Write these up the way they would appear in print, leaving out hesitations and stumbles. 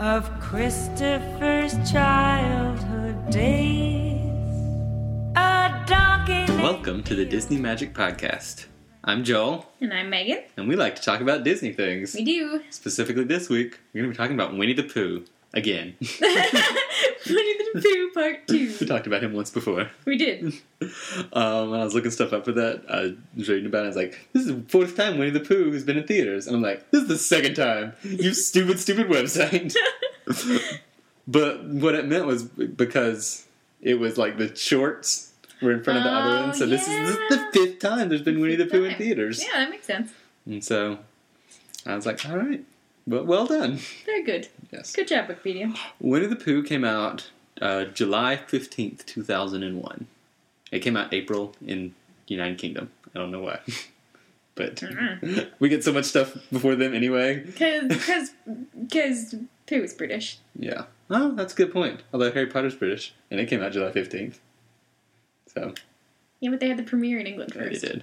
of Christopher's childhood days. A donkey named... Welcome to the Disney Magic Podcast. I'm Joel. And I'm Megan. And we like to talk about Disney things. We do. Specifically this week, we're going to be talking about Winnie the Pooh. Again. Winnie the Pooh Part 2. We talked about him once before. We did. When I was looking stuff up for that, I was reading about it. I was like, this is the fourth time Winnie the Pooh has been in theaters. And I'm like, this is the second time. You stupid website. But what it meant was because it was like the shorts were in front of the other one. So this is the fifth time there's been Winnie the Pooh in theaters. Yeah, that makes sense. And so I was like, all right. Well done. Very good. Yes. Good job, Wikipedia. Winnie the Pooh came out July 15th, 2001. It came out April in United Kingdom. I don't know why. But we get so much stuff before them anyway. Because Pooh is British. Yeah. Oh, that's a good point. Although Harry Potter's British, and it came out July 15th. So. Yeah, but they had the premiere in England first. They did.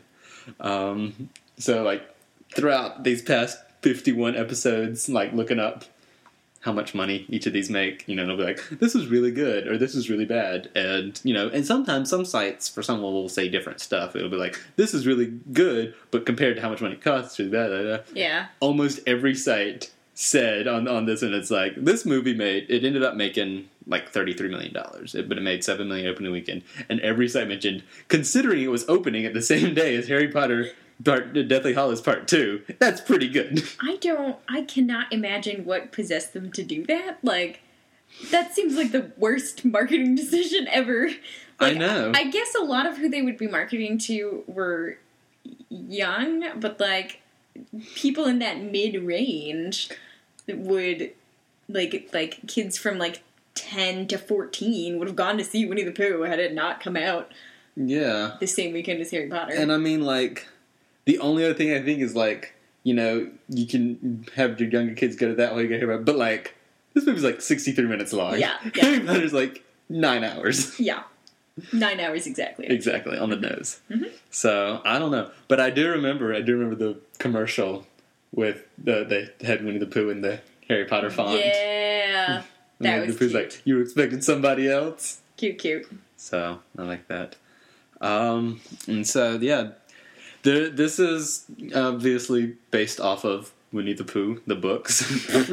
So, like, throughout these past 51 episodes, like, looking up how much money each of these make, you know, they'll be like, this is really good, or this is really bad, and, you know, and sometimes some sites, for some will say different stuff. It'll be like, this is really good, but compared to how much money it costs, it's really bad, blah, blah. Yeah. Almost every site said on this, and it's like, this movie it ended up making, like, $33 million, but it made $7 million opening weekend, and every site mentioned, considering it was opening at the same day as Harry Potter Deathly Hallows Part 2, that's pretty good. I cannot imagine what possessed them to do that. Like, that seems like the worst marketing decision ever. Like, I know. I guess a lot of who they would be marketing to were young, but, like, people in that mid-range would, like kids from, like, 10 to 14 would have gone to see Winnie the Pooh had it not come out Yeah. the same weekend as Harry Potter. And I mean, like, the only other thing I think is, like, you know, you can have your younger kids go to that while you go here, but, like, this movie's, like, 63 minutes long. Yeah. Harry Potter's, like, 9 hours. Yeah. 9 hours exactly. Exactly, on the nose. Mm-hmm. So, I don't know. But I do remember the commercial with they had Winnie the Pooh in the Harry Potter font. Yeah. And That Winnie was the Pooh's cute. like, you were expecting somebody else? Cute. So, I like that. And so, yeah. This is obviously based off of Winnie the Pooh, the books.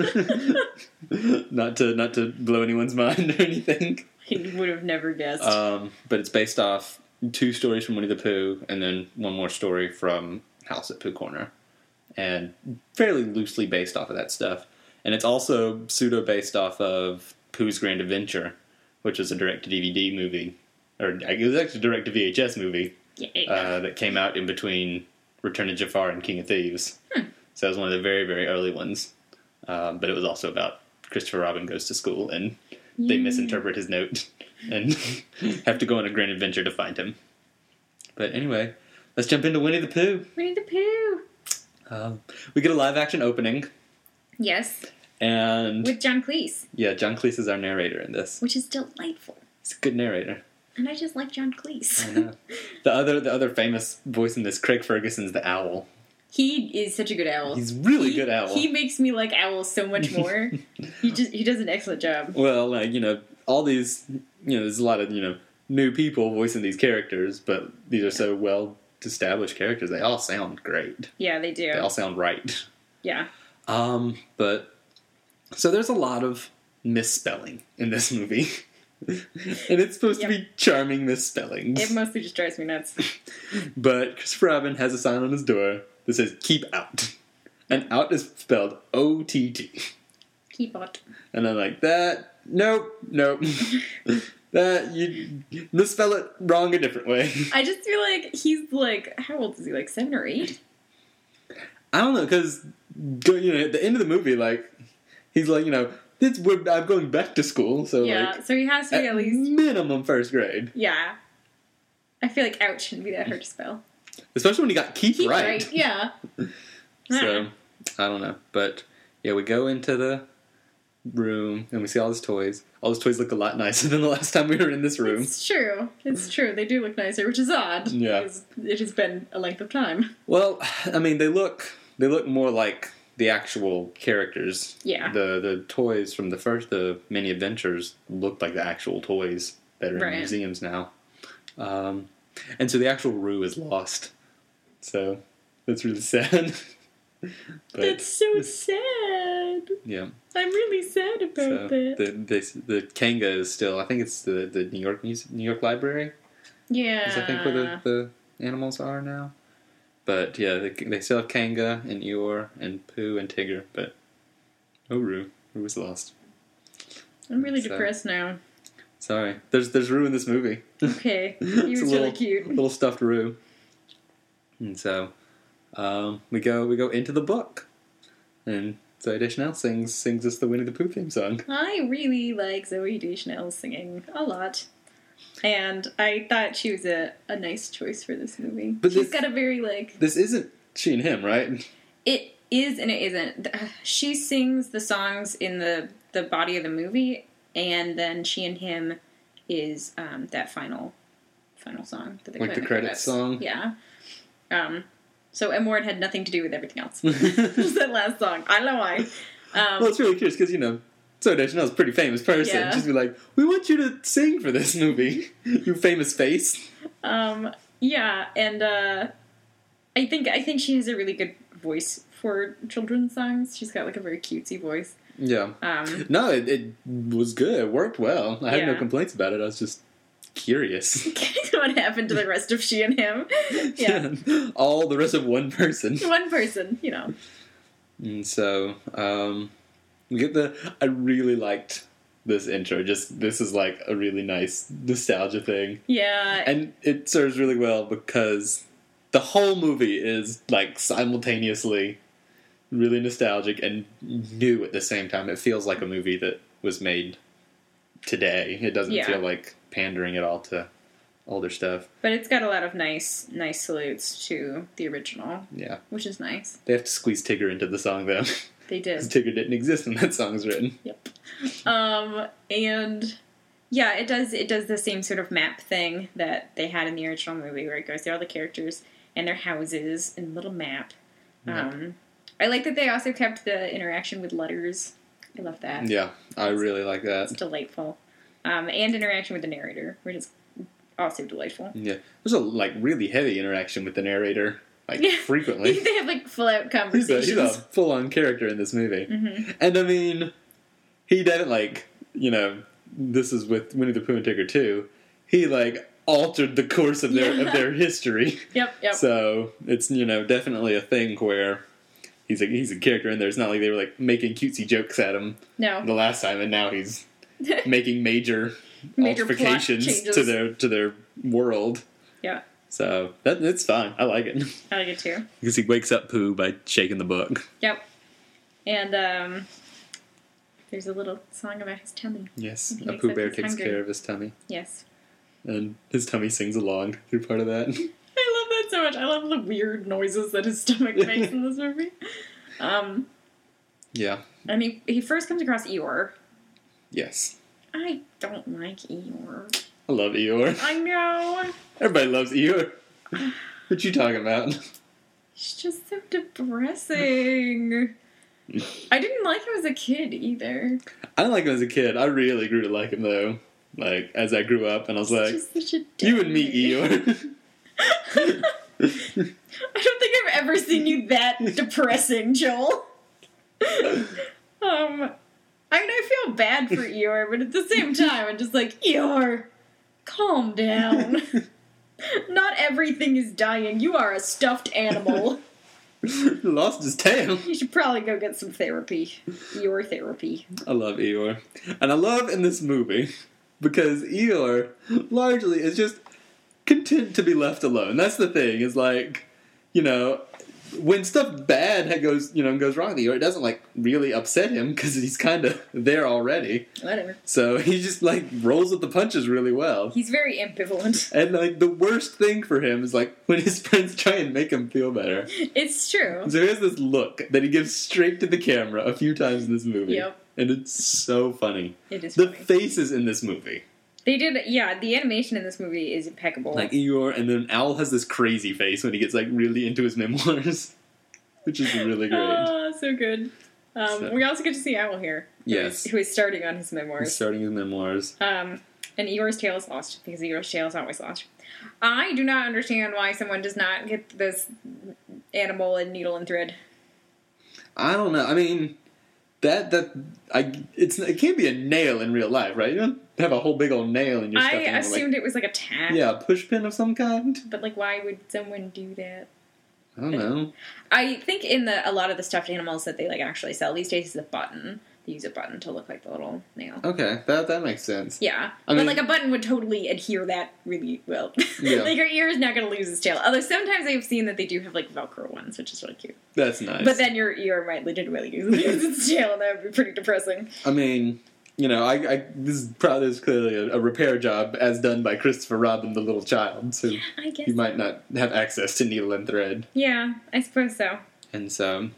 not to blow anyone's mind or anything. I would have never guessed. But it's based off 2 stories from Winnie the Pooh and then one more story from House at Pooh Corner. And fairly loosely based off of that stuff. And it's also pseudo-based off of Pooh's Grand Adventure, which is a direct-to-DVD movie. Or it was actually a direct-to-VHS movie. That came out in between Return of Jafar and King of Thieves. So it was one of the very, very early ones. But it was also about Christopher Robin goes to school and they misinterpret his note and have to go on a grand adventure to find him. But anyway, let's jump into Winnie the Pooh. Winnie the Pooh! We get a live-action opening. Yes. And With John Cleese. Yeah, John Cleese is our narrator in this. Which is delightful. He's a good narrator. And I just like John Cleese. I know. The other famous voice in this, Craig Ferguson's the owl. He is such a good owl. He's really good owl. He makes me like owls so much more. He does an excellent job. Well, like, you know, all these, you know, there's a lot of, you know, new people voicing these characters, but these are so well-established characters. They all sound great. Yeah, they do. They all sound right. Yeah. But, so there's a lot of misspelling in this movie. And it's supposed to be charming misspellings. It mostly just drives me nuts. But Christopher Robin has a sign on his door that says, keep out. And out is spelled O-T-T. Keep out. And I'm like, nope. That, you misspell it wrong a different way. I just feel like he's like, how old is he? Like 7 or 8? I don't know, because, you know, at the end of the movie, like, he's like, you know, I'm going back to school, so, yeah, like, so he has to be at least minimum first grade. Yeah. I feel like out shouldn't be that hard to spell. Especially when he got keep right. Yeah. So, I don't know. But, yeah, we go into the room, and we see all his toys. All his toys look a lot nicer than the last time we were in this room. It's true. They do look nicer, which is odd. Yeah. Because it has been a length of time. Well, I mean, they look more like the actual characters. Yeah. The toys from the mini adventures looked like the actual toys that are in museums now. And so the actual Roo is lost. So that's really sad. But, that's so sad. Yeah. I'm really sad about that. The Kanga is still, I think it's the New York Library. Yeah. Is I think where the animals are now. But yeah, they still have Kanga and Eeyore and Pooh and Tigger, but Roo is lost. I'm really depressed now. Sorry, there's Roo in this movie. Okay, he was really cute. Little stuffed Roo. And so we go into the book, and Zooey Deschanel sings us the Winnie the Pooh theme song. I really like Zooey Deschanel singing a lot. And I thought she was a nice choice for this movie. But she's got a very, This isn't She and Him, right? It is and it isn't. She sings the songs in the body of the movie, and then She and Him is that final song. That they the credits song? Yeah. So Emord had nothing to do with everything else. Just that last song. I don't know why. Well, it's really curious, because, Zooey Deschanel's a pretty famous person. Yeah. Just be like, we want you to sing for this movie, you famous face. Yeah, and I think she has a really good voice for children's songs. She's got a very cutesy voice. Yeah. No, it was good. It worked well. I had no complaints about it. I was just curious. What happened to the rest of She and Him? Yeah. All the rest of one person. One person, And so, I really liked this intro. This is a really nice nostalgia thing. Yeah. And it serves really well because the whole movie is simultaneously really nostalgic and new at the same time. It feels like a movie that was made today. It doesn't feel like pandering at all to older stuff. But it's got a lot of nice salutes to the original. Yeah. Which is nice. They have to squeeze Tigger into the song, though. They did. Because Tigger didn't exist when that song was written. Yep. And yeah, it does the same sort of map thing that they had in the original movie, where it goes through all the characters and their houses and a little map. Yep. I like that they also kept the interaction with letters. I love that. Yeah, I really like that. It's delightful. And interaction with the narrator, which is also delightful. Yeah. There's a really heavy interaction with the narrator. Frequently. They have full-out conversations. He's a full-on character in this movie. Mm-hmm. And I mean, he didn't this is with Winnie the Pooh and Tigger 2, he altered the course of their history. Yep. So it's, definitely a thing where he's a character in there. It's not like they were making cutesy jokes at him the last time, and now he's making major altercations to their world. Yeah. So it's fine. I like it. I like it too. Because he wakes up Pooh by shaking the book. Yep. And there's a little song about his tummy. Yes, a Pooh Bear takes care of his tummy. Yes. And his tummy sings along through part of that. I love that so much. I love the weird noises that his stomach makes in this movie. Yeah. And he first comes across Eeyore. Yes. I don't like Eeyore. I love Eeyore. I know. Everybody loves Eeyore. What you talking about? He's just so depressing. I didn't like him as a kid either. I didn't like him as a kid. I really grew to like him though. As I grew up, and I was you and me, Eeyore. I don't think I've ever seen you that depressing, Joel. I feel bad for Eeyore, but at the same time, I'm just Eeyore, calm down. Not everything is dying. You are a stuffed animal. He lost his tail. You should probably go get some therapy. Eeyore therapy. I love Eeyore. And I love in this movie, because Eeyore largely is just content to be left alone. That's the thing, is when stuff bad goes wrong with Eeyore, it doesn't really upset him because he's kind of there already. Whatever. So he just rolls with the punches really well. He's very ambivalent. And the worst thing for him is when his friends try and make him feel better. It's true. So he has this look that he gives straight to the camera a few times in this movie. Yep. And it's so funny. It is the funny. faces in this movie. They did, the animation in this movie is impeccable. Eeyore, and then Owl has this crazy face when he gets really into his memoirs, which is really great. Oh, So good. We also get to see Owl here. Yes. Who is starting on his He's memoirs. starting his memoirs. And Eeyore's tail is lost, because Eeyore's tail is always lost. I do not understand why someone does not get this animal and needle and thread. I don't know. I mean, it can't be a nail in real life, right? You don't have a whole big old nail in your stuffed animal. I assumed it was like a tack. Yeah, a push pin of some kind. But, like, why would someone do that? I don't know. I think in a lot of the stuffed animals that they, like, actually sell these days is a button. They use a button to look like the little nail. Okay, that makes sense. Yeah. I mean, but, like, a button would totally adhere that really well. Yeah. Like, your ear is not going to lose its tail. Although sometimes I've seen that they do have, like, Velcro ones, which is really cute. That's nice. But then your ear might legitimately lose its tail, and that would be pretty depressing. I mean, you know, this is clearly a repair job as done by Christopher Robin, the little child, so I guess he might not have access to needle and thread. Yeah, I suppose so. And so,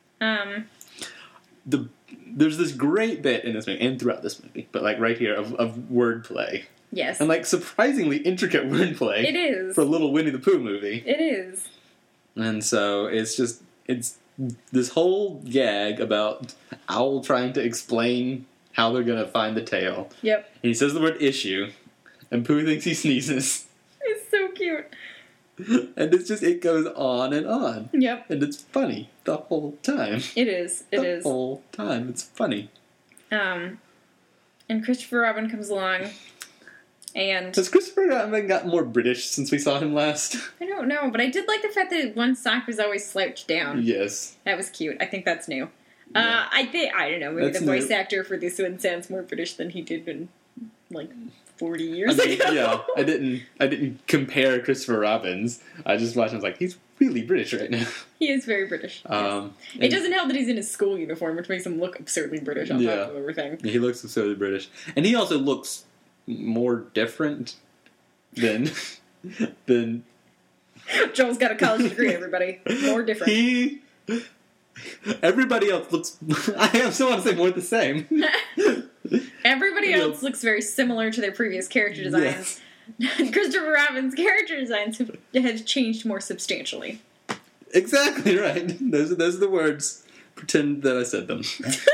there's this great bit in this movie, and throughout this movie, but like right here, of wordplay. Yes. And like surprisingly intricate wordplay. It is. For a little Winnie the Pooh movie. It is. And so it's this whole gag about Owl trying to explain how they're going to find the tail. Yep. And he says the word issue, and Pooh thinks he sneezes. It's so cute. And it goes on and on. Yep. And it's funny the whole time. It is. The whole time. It's funny. And Christopher Robin comes along, and... Has Christopher Robin gotten more British since we saw him last? I don't know, but I did like the fact that one sock was always slouched down. Yes. That was cute. I think that's new. Yeah. I don't know, maybe That's the voice new. actor for this one sounds more British than he did in, like, 40 years I mean, ago. yeah, I didn't compare Christopher Robin's. I just watched him. I was like, he's really British right now. He is very British. Yes. It And doesn't help that he's in his school uniform, which makes him look absurdly British on top of everything. he looks absurdly British, and he also looks more different than Joel's got a college degree, everybody. More different. Everybody else looks. I still want to say more the same. Everybody else looks very similar to their previous character designs. Yes. Christopher Robin's character designs have changed more substantially. Exactly right. Those are the words. Pretend that I said them.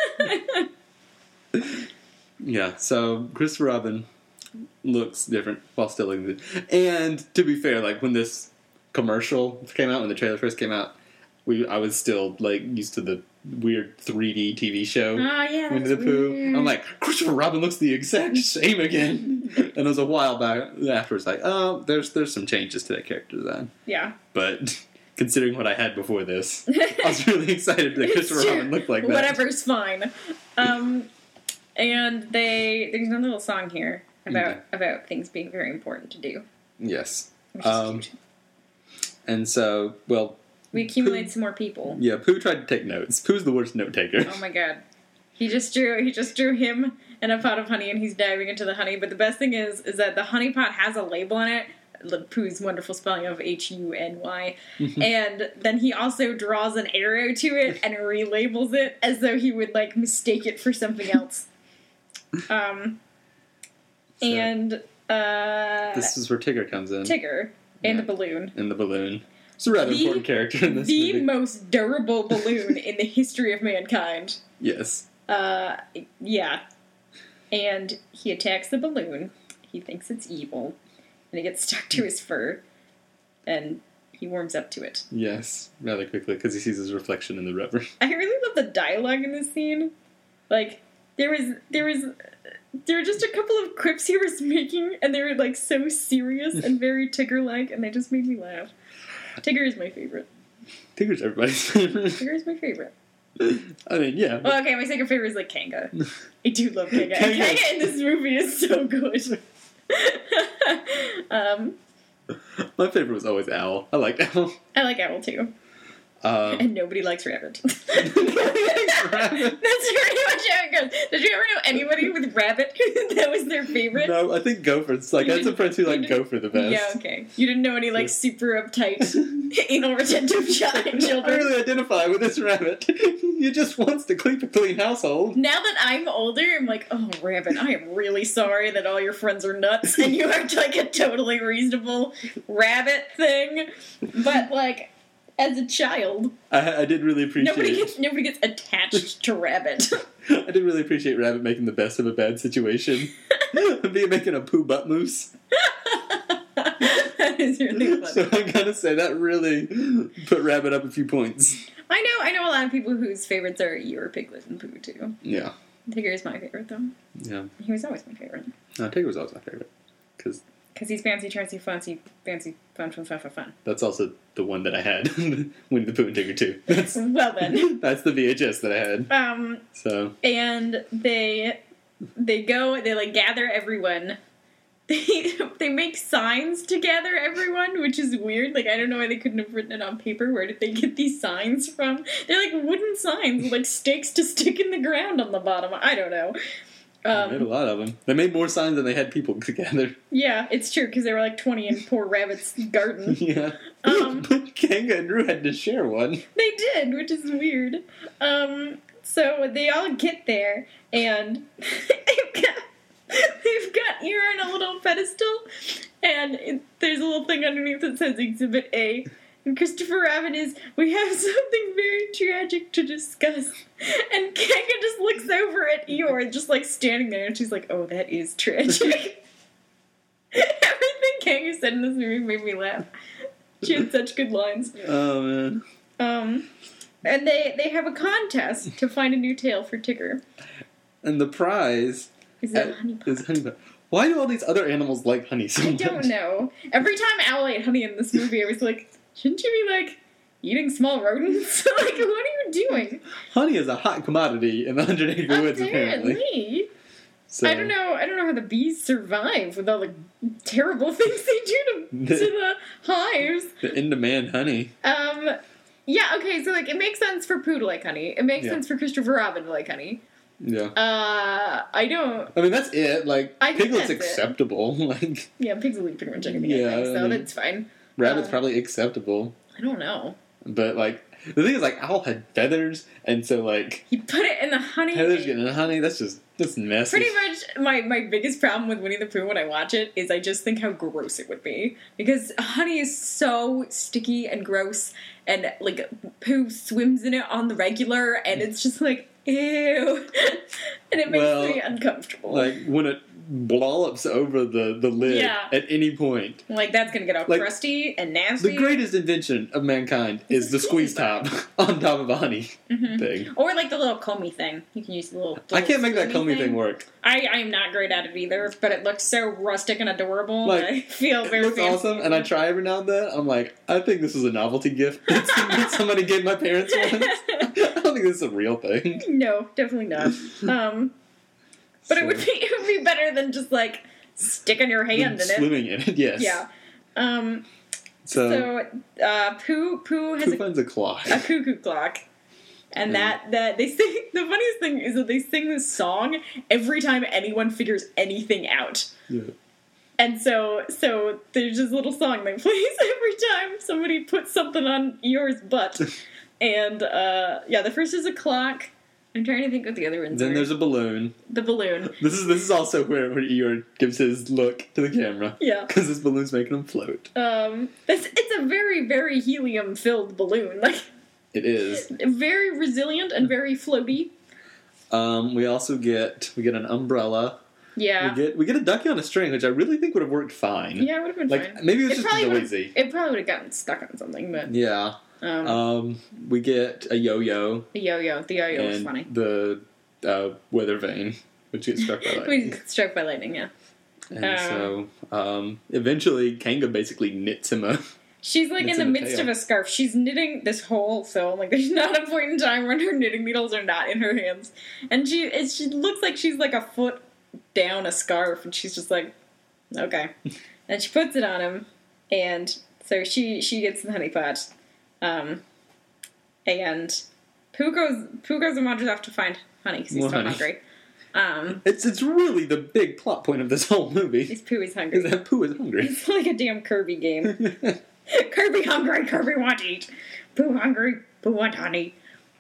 Yeah. So Christopher Robin looks different while still looking good. And to be fair, like when this commercial came out, when the trailer first came out, I was still like used to the weird 3D TV show. Oh yeah, Winnie the Pooh. I'm like, Christopher Robin looks the exact same again. And it was a while back afterwards, like, oh, there's some changes to that character design. Yeah. But considering what I had before this, I was really excited that Christopher Robin looked like that. Whatever's fine. And there's another little song here about things being very important to do. Yes. Which is cute. And so, well, we accumulate some more people. yeah, Pooh tried to take notes. Pooh's the worst note taker. Oh my god. He just drew him in a pot of honey, and he's diving into the honey. But the best thing is that the honey pot has a label on it, Pooh's wonderful spelling of Huny, and then he also draws an arrow to it and relabels it as though he would like mistake it for something else. And this is where Tigger comes in. Tigger and the balloon. And the balloon. It's a rather important character in this the movie. most durable balloon in the history of mankind. Yes. Yeah. And he attacks the balloon. He thinks it's evil. And it gets stuck to his fur. And he warms up to it. Yes. Rather quickly, because he sees his reflection in the rubber. I really love the dialogue in this scene. Like, there were just a couple of quips he was making, and they were, like, so serious and very Tigger-like, and they just made me laugh. Tigger is my favorite. Tigger's everybody's favorite. Tigger is my favorite. I mean, yeah. Well, okay, my second favorite is, like, Kanga. I do love Kanga. And Kanga in this movie is so good. My favorite was always Owl. I liked Owl. I like Owl, too. And nobody likes Rabbit. Rabbit. That's pretty much how it goes. Did you ever know anybody with Rabbit that was their favorite? No, I think Gopher's like I had some friends who like Gopher the best. Yeah, okay. You didn't know any like super uptight, anal retentive I children. really identify with this rabbit. He just wants to keep a clean household. Now that I'm older, I'm like, oh, Rabbit, I am really sorry that all your friends are nuts and you act like a totally reasonable rabbit thing. But like, as a child. I did really appreciate... Nobody gets attached to Rabbit. I did really appreciate Rabbit making the best of a bad situation. Being making a poo butt moose. That is really funny. So I gotta say, that really put Rabbit up a few points. I know a lot of people whose favorites are Eeyore, Piglet, and Pooh, too. Yeah. Tigger is my favorite, though. Yeah. He was always my favorite. No, Tigger was always my favorite. Because he's fancy, fancy, fun. that's also the one that I had. Winnie the Pooh and Tigger, too. Well, then. That's the VHS that I had. So. And they go, they, like, gather everyone. They make signs to gather everyone, which is weird. Like, I don't know why they couldn't have written it on paper. Where did they get these signs from? They're like wooden signs with like stakes to stick in the ground on the bottom. I don't know. They made a lot of them. They made more signs than they had people together. Yeah, it's true, because there were like 20 in poor Rabbit's garden. Yeah. But Kanga and Roo had to share one. They did, which is weird. So they all get there, and they've got Eeyore on a little pedestal, and there's a little thing underneath that says Exhibit A. And Christopher Robin is, we have something very tragic to discuss. And Kanga just looks over at Eeyore, just like standing there, and she's like, oh, that is tragic. Everything Kanga said in this movie made me laugh. She had such good lines. Oh, man. And they have a contest to find a new tail for Tigger. And the prize Is honey pot. Why do all these other animals like honey so much? I don't know. Every time Owl ate honey in this movie, I was like, shouldn't you be, like, eating small rodents? Like, what are you doing? Honey is a hot commodity in the 100 Acre Woods, apparently. So. I don't know how the bees survive with all the terrible things they do to the hives. The in-demand honey. Yeah, okay, so, like, it makes sense for Pooh to like honey. It makes sense for Christopher Robin to like honey. Yeah. I don't... I mean, that's it. Like, Piglet's acceptable. Like, yeah, pigs will eat pretty much anything, I think, so that's fine. Rabbit's probably acceptable. I don't know. But, like, the thing is, like, Owl had feathers, and so, like... He put it in the honey. Feathers getting in the honey, that's messy. Pretty much, my biggest problem with Winnie the Pooh when I watch it is I just think how gross it would be. Because honey is so sticky and gross, and, like, Pooh swims in it on the regular, and it's just like, ew. And it makes me uncomfortable. Like, when it blollops over the lid at any point. Like, that's gonna get all crusty and nasty. The greatest invention of mankind is the squeeze top on top of a honey thing. Or, like, the little comey thing. You can use the little I can't make that comey thing work. I am not great at it either, but it looks so rustic and adorable that I feel very fancy. It looks awesome, and I try every now and then. I'm like, I think this is a novelty gift that somebody gave my parents once. I don't think this is a real thing. No, definitely not. But it would be better than just, like, sticking your hand in it. Swimming in it, yes. Yeah. So Pooh has finds a clock. A cuckoo clock. And that they sing, the funniest thing is that they sing this song every time anyone figures anything out. Yeah. And so there's this little song that plays every time somebody puts something on Eeyore's butt. And, the first is a clock. I'm trying to think what the other ones are. Then there's a balloon. The balloon. This is also where Eeyore gives his look to the camera. Yeah. Because this balloon's making him float. It's a very, very helium-filled balloon. Like, it is. Very resilient and very floaty. We also get an umbrella. Yeah. We get a ducky on a string, which I really think would have worked fine. Yeah, it would have been fine. Maybe it was just noisy. It probably would have gotten stuck on something, but... Yeah. We get a yo-yo. The yo-yo was funny. The weather vane, which gets struck by lightning. We get struck by lightning, yeah. And so, eventually, Kanga basically knits him a... She's, like, in the midst of a scarf. She's knitting this whole film. Like, there's not a point in time when her knitting needles are not in her hands. And she looks like she's, like, a foot down a scarf, and she's just like, okay. And she puts it on him, and so she gets the honey pot. And Pooh goes and wanders off to find honey because he's so hungry. It's really the big plot point of this whole movie. Is Pooh is hungry. Is that Pooh is hungry. It's like a damn Kirby game. Kirby hungry, Kirby want to eat. Pooh hungry, Pooh want honey.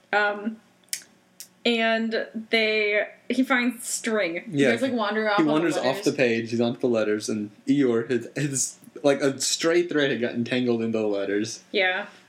And he finds string. Yeah. He's like wandering off. He wanders off the page. He's onto the letters, and Eeyore, his like a stray thread had gotten tangled into the letters. Yeah.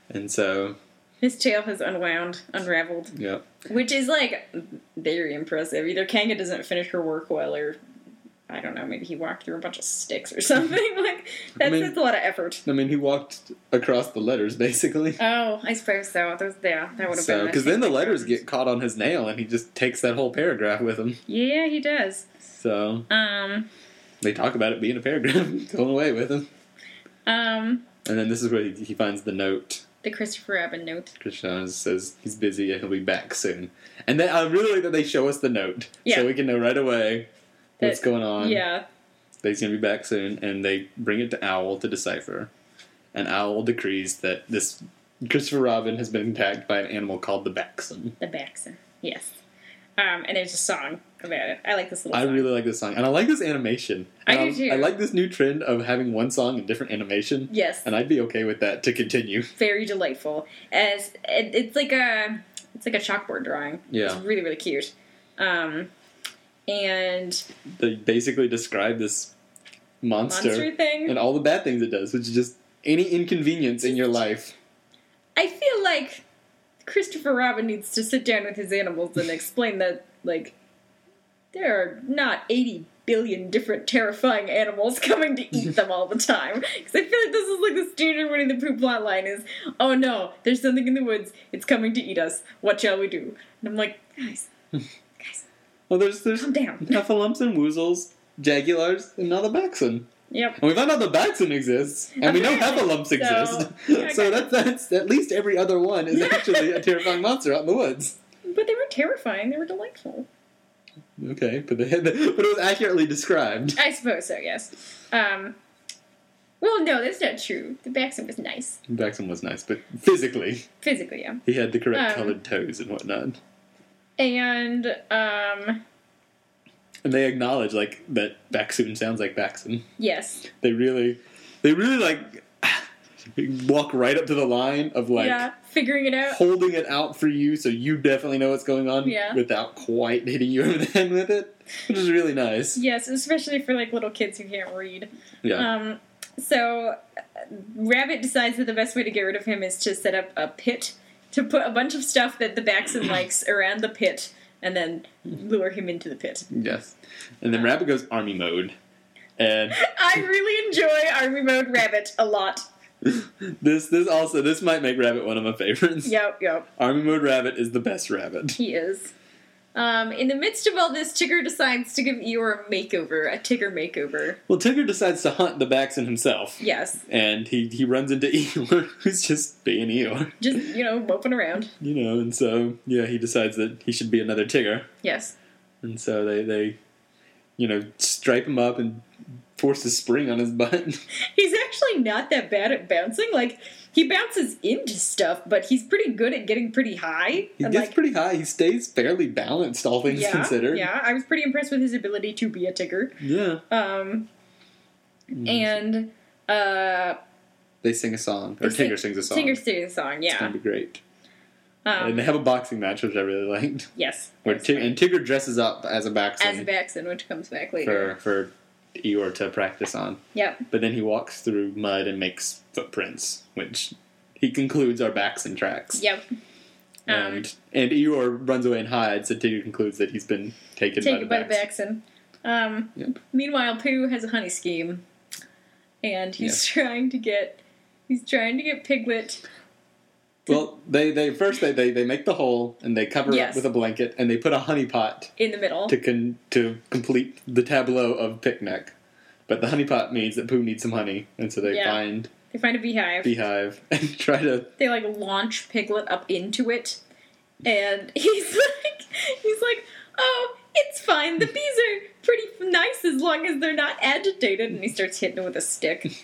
And so... His tail has unraveled. Yeah. Which is, like, very impressive. Either Kanga doesn't finish her work well, or, I don't know, maybe he walked through a bunch of sticks or something. Like, that's a lot of effort. I mean, he walked across the letters, basically. Oh, I suppose so. That would have been... Because then the letters get caught on his nail, and he just takes that whole paragraph with him. Yeah, he does. So... They talk about it being a paragraph going away with him. And then this is where he finds the note. The Christopher Robin note. Christian says he's busy and he'll be back soon. And then I really like that they show us the note. Yeah. So we can know right away what's going on. Yeah. He's going to be back soon. And they bring it to Owl to decipher. And Owl decrees that this Christopher Robin has been attacked by an animal called the Baxen. The Baxen, yes. And there's a song about it. I like this little song. I really like this song. And I like this animation. I do too. I like this new trend of having one song in different animation. Yes. And I'd be okay with that to continue. Very delightful. It's like a chalkboard drawing. Yeah. It's really, really cute. And they basically describe this monster thing. and all the bad things it does, which is just any inconvenience in your life. I feel like Christopher Robin needs to sit down with his animals and explain that, like, there are not 80 billion different terrifying animals coming to eat them all the time. Because I feel like this is like the standard Winnie the Pooh plotline is, oh no, there's something in the woods, it's coming to eat us, what shall we do? And I'm like, guys. Well, there's Calm down. Heffalumps and Woozles, Jagulars, and now the Baxen. Yep. And we found out the Baxen exists, and we know Heffalumps exist. So that's at least every other one is actually a terrifying monster out in the woods. But they were terrifying. They were delightful. Okay, but it was accurately described. I suppose so. Yes. Well, no, that's not true. The Baxen was nice. Baxen was nice, but physically, yeah. he had the correct colored toes and whatnot. And they acknowledge like that Baxen sounds like Baxen. Yes. They really like walk right up to the line of like figuring it out, holding it out for you, so you definitely know what's going on without quite hitting you over the head with it, which is really nice. Yes, especially for like little kids who can't read. Yeah. So Rabbit decides that the best way to get rid of him is to set up a pit, to put a bunch of stuff that the Baxen likes around the pit, and then lure him into the pit. Yes. And then Rabbit goes army mode. And I really enjoy army mode Rabbit a lot. This might make Rabbit one of my favorites. Yep. Army mode Rabbit is the best Rabbit. He is. In the midst of all this, Tigger decides to give Eeyore a Tigger makeover. Well, Tigger decides to hunt the Baxen himself. Yes. And he runs into Eeyore, who's just being Eeyore. Just, moping around. And so, he decides that he should be another Tigger. Yes. And so they stripe him up and force a spring on his butt. He's actually not that bad at bouncing. Like, he bounces into stuff, but he's pretty good at getting pretty high. He gets pretty high. He stays fairly balanced, all things considered. Yeah, I was pretty impressed with his ability to be a Tigger. Yeah. And, they sing a song. Or Tigger sings a song. Tigger sings a song, yeah. It's going to be great. And they have a boxing match, which I really liked. Yes. And Tigger dresses up as a Baxen. As a Baxen, which comes back later. For Eeyore to practice on. Yep. But then he walks through mud and makes footprints, which he concludes are Baxen tracks. Yep. And Eeyore runs away and hides, so Tigger concludes that he's been taken by the Baxen. Yep. Meanwhile, Pooh has a honey scheme, and he's trying to get Piglet. Well, they make the hole and they cover it up with a blanket and they put a honey pot in the middle to complete the tableau of picnic. But the honey pot means that Pooh needs some honey, and so they find a beehive and try to launch Piglet up into it, and he's like, oh, it's fine. The bees are pretty nice as long as they're not agitated, and he starts hitting it with a stick.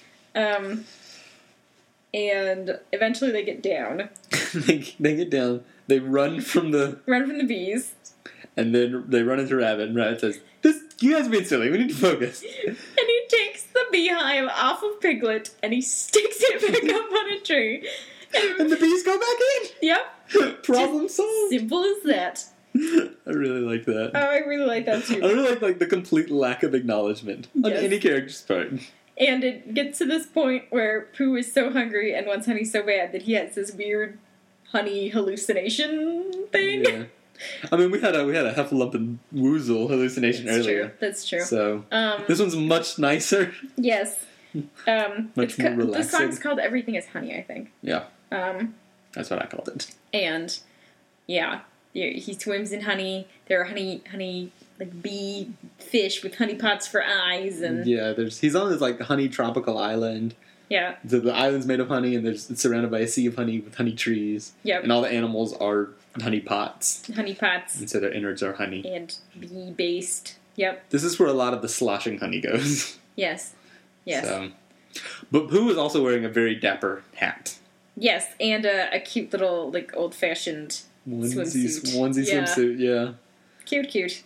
And eventually they get down. they get down. They run from the bees. And then they run into Rabbit, and Rabbit says, you guys are being silly. We need to focus. And he takes the beehive off of Piglet, and he sticks it back up on a tree. And the bees go back in. Yep. Problem solved. Simple as that. I really like that. Oh, I really like that too. I really like the complete lack of acknowledgement on any character's part. And it gets to this point where Pooh is so hungry and wants honey so bad that he has this weird honey hallucination thing. Yeah. I mean, we had a Heffalump and Woozle hallucination earlier. That's true. So this one's much nicer. Yes. Much more relaxing. The song's called "Everything Is Honey," I think. Yeah. That's what I called it. And yeah, he swims in honey. There are honey like bee fish with honey pots for eyes, and yeah, he's on this like honey tropical island. Yeah. So the island's made of honey, and it's surrounded by a sea of honey with honey trees. Yep. And all the animals are honey pots. Honey pots. And so their innards are honey. And bee based. Yep. This is where a lot of the sloshing honey goes. Yes. Yes. So. But Pooh is also wearing a very dapper hat. Yes, and a cute little, like, old-fashioned onesie swimsuit. Swimsuit, yeah. Cute.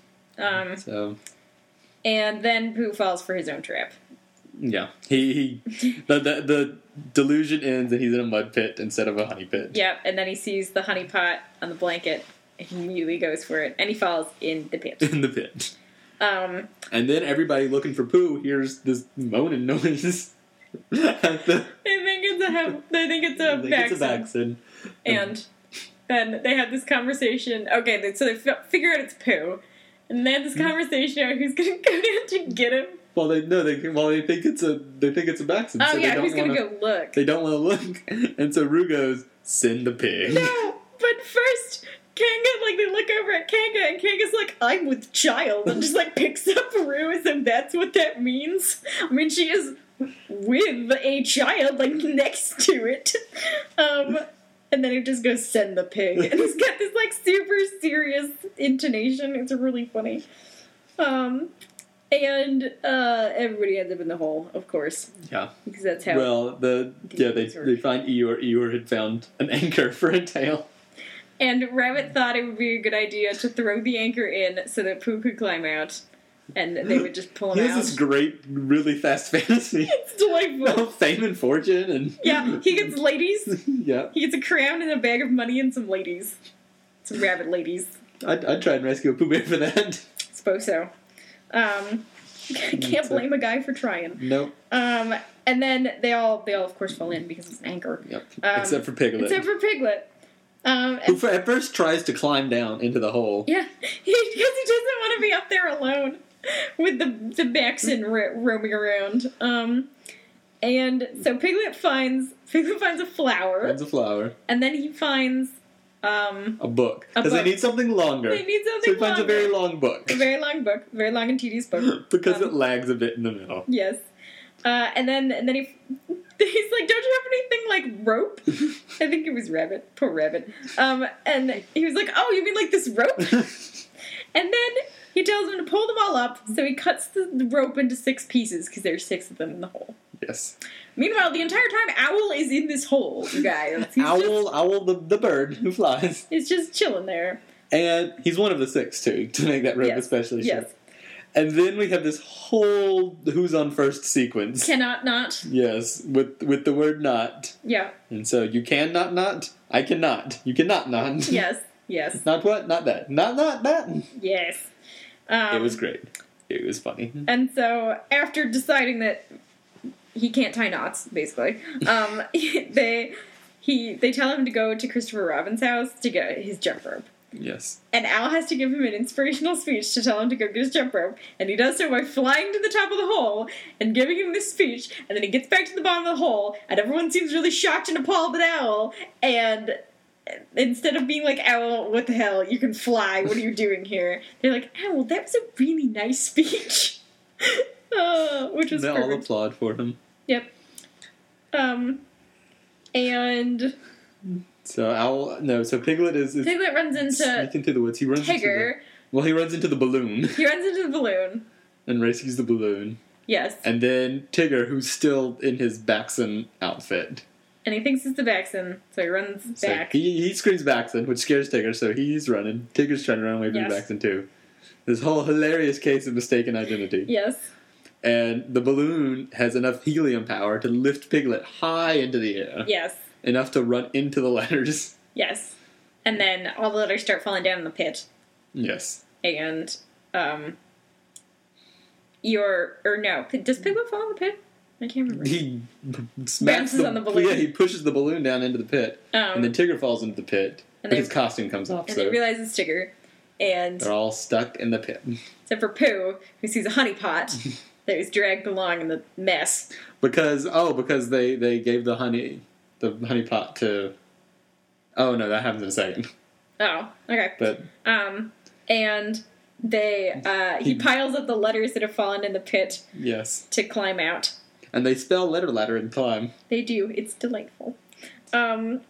And then Pooh falls for his own trap. Yeah. The delusion ends and he's in a mud pit instead of a honey pit. Yep, and then he sees the honey pot on the blanket, and he immediately goes for it, and he falls in the pit. In the pit. And then everybody looking for Pooh hears this moaning noise. They think it's a Baxen. And then they have this conversation. Okay, so they figure out it's Pooh. And they have this conversation about who's going to go down to get him. Well, they think it's a Baxen. Oh, so yeah, who's going to go look? They don't want to look. And so Roo goes, send the pig. No, but first, Kanga, like, they look over at Kanga, and Kanga's like, I'm with child, and just, like, picks up Roo as if that's what that means. I mean, she is with a child, like, next to it. And then it just goes, send the pig. And he's got this, like, super serious intonation. It's really funny. And everybody ends up in the hole, of course. Yeah. Because that's how... Well, they find Eeyore. Eeyore had found an anchor for a tail. And Rabbit thought it would be a good idea to throw the anchor in so that Pooh could climb out. And they would just pull him out. He has this great, really fast fantasy. It's delightful. Fame and fortune. And yeah, he gets ladies. Yeah. He gets a crown and a bag of money and some ladies. Some rabbit ladies. I'd try and rescue a Pooh Bear for that. Suppose so. Can't blame a guy for trying. Nope. And then they all of course fall in because it's an anchor. Yep. Except for Piglet. Who at first tries to climb down into the hole. Yeah, because he doesn't want to be up there alone with the Baxen roaming around. And so Piglet finds a flower. Finds a flower. And then he finds a book. Because they need something longer. They need something So he finds longer. a very long book. A very long book. A very long and tedious book. Because it lags a bit in the middle. Yes. And then he's like, don't you have anything like rope? I think it was Rabbit. Poor Rabbit. And he was like, oh, you mean like this rope? And then he tells him to pull them all up, so he cuts the rope into 6 pieces, because there's 6 of them in the hole. Yes. Meanwhile, the entire time, Owl is in this hole, you guys. Owl, the bird who flies. He's just chilling there. And he's one of the 6, too, to make that rope especially short. Yes. And then we have this whole who's on first sequence. Cannot not. Yes, with the word not. Yeah. And so you can not. I cannot. You cannot not. Yes. Not what? Not that. Not that. Yes. It was great. It was funny. And so, after deciding that he can't tie knots, basically, they tell him to go to Christopher Robin's house to get his jump rope. Yes. And Al has to give him an inspirational speech to tell him to go get his jump rope, and he does so by flying to the top of the hole and giving him this speech, and then he gets back to the bottom of the hole, and everyone seems really shocked and appalled at Owl, and instead of being like, Owl, what the hell, you can fly, what are you doing here? They're like, Owl, that was a really nice speech. Which was They all applaud for him. Yep. And... So Piglet is Piglet runs into sneaking through the woods. He runs Tigger. He runs into the balloon. He runs into the balloon. And rescues the balloon. Yes. And then Tigger, who's still in his Baxen outfit. And he thinks it's the Baxen, so he runs back. So he screams Baxen, which scares Tigger, so he's running. Tigger's trying to run away from the Baxen too. This whole hilarious case of mistaken identity. Yes. And the balloon has enough helium power to lift Piglet high into the air. Yes. Enough to run into the letters. Yes. And then all the letters start falling down in the pit. Yes. And, does Piglet fall in the pit? I can't remember. He smacks Bounces on the balloon. Yeah, he pushes the balloon down into the pit, and then Tigger falls into the pit. And But his costume comes off, And so they realize it's Tigger. And they're all stuck in the pit. except for Pooh, who sees a honey pot that was dragged along in the mess. Because they gave the honey pot to. Oh no, that happens in a second. Oh, okay. But And they he piles up the letters that have fallen in the pit yes, to climb out. and they spell letter ladder and climb. They do. It's delightful. And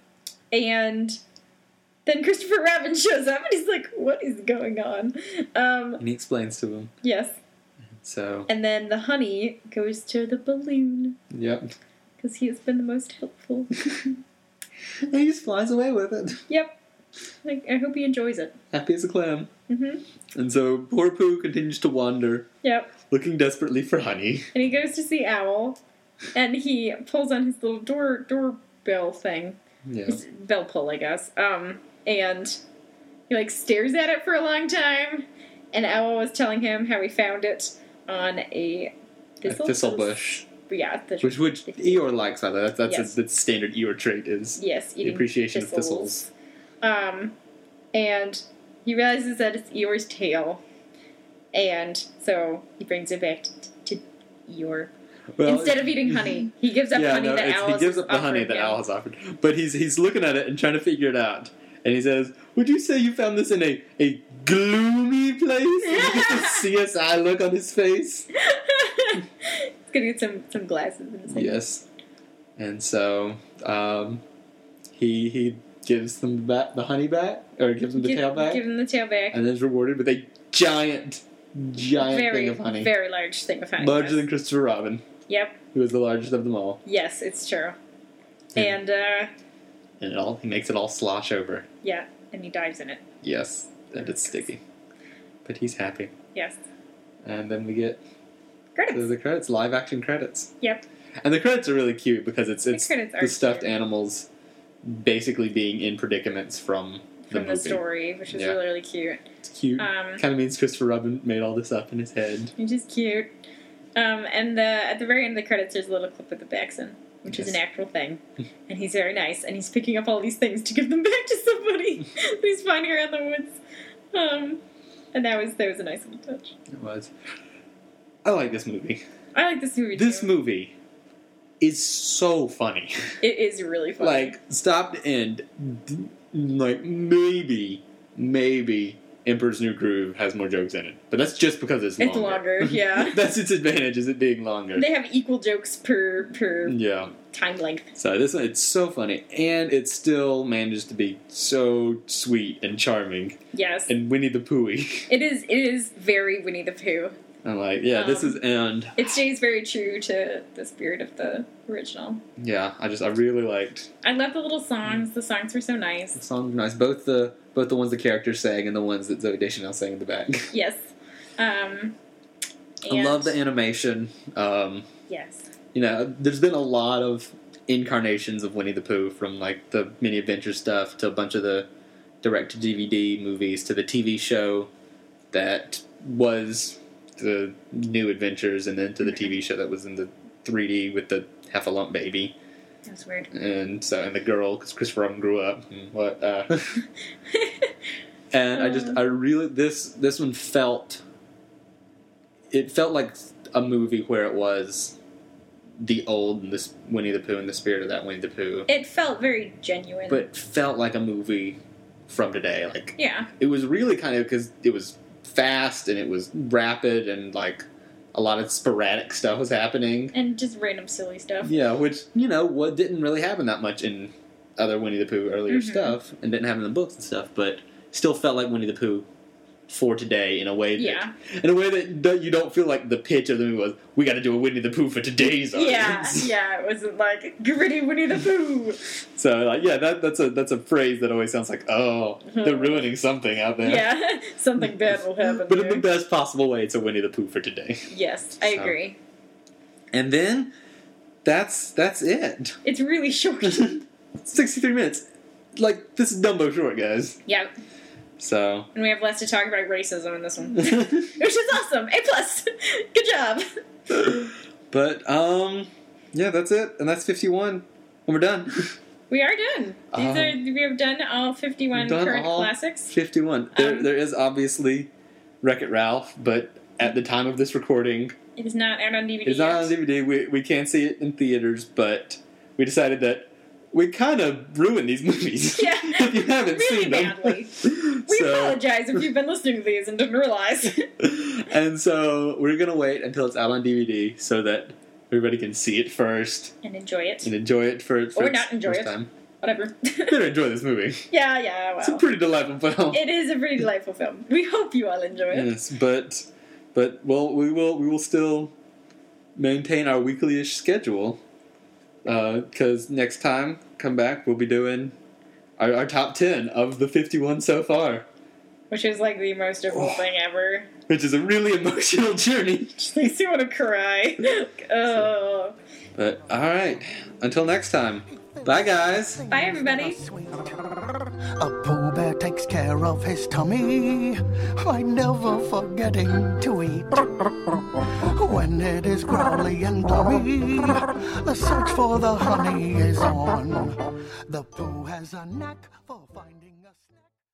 then Christopher Robin shows up, and he's like, "What is going on?" And he explains to them. Yes. So. And then the honey goes to the balloon Yep. because he has been the most helpful. And he just flies away with it. Yep. I hope he enjoys it. Happy as a clam. Mm-hmm. And so poor Pooh continues to wander, Yep. looking desperately for honey. And he goes to see Owl, and he pulls on his little doorbell thing. Yeah. His bell pull, I guess. And he, like, stares at it for a long time, and Owl was telling him how he found it on a thistle bush. Yeah. Which Eeyore likes, by the way. That's Yes. a standard Eeyore trait is Yes, the eating appreciation of thistles. And he realizes that it's Eeyore's tail, and so he brings it back to Eeyore. Well, Instead of eating honey, he gives up honey that Owl he has gives up the honey offered that him. Owl has offered. But he's looking at it and trying to figure it out. And he says, "Would you say you found this in a gloomy place?" And you get the CSI look on his face. He's gonna get some glasses in his head. Yes. And so he gives them the honey back, or gives them the tail back, Give him the tail back. and then is rewarded with a giant thing of honey. Very large thing of honey. Larger than Christopher Robin, Yep. who is the largest of them all. Yes, it's true. Yeah. And He makes it all slosh over. yeah, and he dives in it. Yes, and it's sticky. But he's happy. Yes. And then we get Credits. the credits, live action credits. Yep. And the credits are really cute because it's credits are the stuffed cute. animals basically being in predicaments from the movie. Story, which is Yeah. really, really cute. It's cute. Kind of means Christopher Robin made all this up in his head. Which is cute. And at the very end of the credits, there's a little clip of the Baxon, which is Yes. an actual thing. And he's very nice, and he's picking up all these things to give them back to somebody that he's finding around the woods. And that was a nice little touch. It was. I like this movie. I like this movie, This too. movie is so funny. It is really funny. Like, stop to end, like, maybe Emperor's New Groove has more jokes in it. But that's just because it's longer. It's longer, yeah. That's its advantage, is it being longer. They have equal jokes per Yeah. time length. So this one, it's so funny. And it still manages to be so sweet and charming. Yes. And Winnie the Pooh-y. It is very Winnie the Pooh. I'm like, yeah, this is, and... It stays very true to the spirit of the original. Yeah, I really liked... I love the little songs. The songs were so nice. The songs were nice. Both the ones the characters sang and the ones that Zooey Deschanel sang in the back. Yes. I love the animation. Yes. You know, there's been a lot of incarnations of Winnie the Pooh, from like the mini adventure stuff to a bunch of the direct-to-DVD movies to the TV show that was the New Adventures, and then to the TV show that was in the 3D with the Heffalump baby. That's weird. And the girl, because Christopher Robin grew up. And I really, this one felt like a movie where it was the old this Winnie the Pooh and the spirit of that Winnie the Pooh. It felt very genuine. But felt like a movie from today. Like, yeah. it was really kind of, because it was fast and it was rapid and like a lot of sporadic stuff was happening. And just random silly stuff. Yeah, which, what didn't really happen that much in other Winnie the Pooh earlier stuff, and didn't have in the books and stuff, but still felt like Winnie the Pooh for today in a way that you don't feel like the pitch of the movie was, we got to do a Winnie the Pooh for today's audience. Yeah, it wasn't like gritty Winnie the Pooh. So like, yeah, that's a phrase that always sounds like, oh, they're ruining something out there. Yeah, something bad will happen. But in the best possible way, it's a Winnie the Pooh for today. Yes, I agree. And then that's it. It's really short. 63 minutes. Like, this is Dumbo short, guys. Yeah. So. And we have less to talk about racism in this one. Which is awesome. A+. Good job. But, Yeah, that's it. And that's 51. And we're done. We are done. We have done all 51 current classics. 51. There is obviously Wreck-It Ralph, but at the time of this recording, it is not out on DVD. It's not on DVD. We can't see it in theaters, but we decided that we kind of ruined these movies. Yeah. If you haven't really seen them. badly. We apologize if you've been listening to these and didn't realize. And so we're going to wait until it's out on DVD so that everybody can see it first. And enjoy it. For or not enjoy first it. time. Whatever. Better enjoy this movie. Yeah, well. It's a pretty delightful film. It is a pretty delightful film. We hope you all enjoy it. Yes, but we will still maintain our weekly-ish schedule. Because next time, come back, we'll be doing our top 10 of the 51 so far. Which is like the most difficult thing ever. Which is a really emotional journey. Just makes me want to cry. Oh. But, alright. Until next time. Bye, guys. Bye, everybody. A Pooh Bear takes care of his tummy by never forgetting to eat. When it is growly and glummy, the search for the honey is on. The Pooh has a knack for finding